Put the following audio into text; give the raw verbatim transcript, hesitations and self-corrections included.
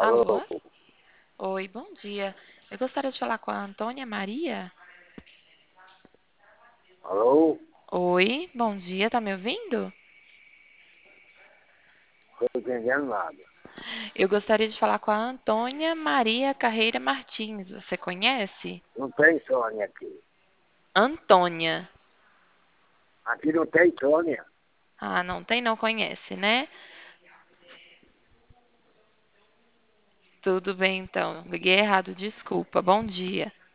Alô, Alô? Oi, bom dia. Eu gostaria de falar com a Antônia Maria. alô, Oi, bom dia, tá me ouvindo? não estou entendendo nada. Eu gostaria de falar com a Antônia Maria Carreira Martins. Você conhece? Não tem Sônia aqui. Antônia. Aqui não tem Sônia. Ah, não tem, não conhece, né? Tudo bem, então. Liguei errado, desculpa. Bom dia.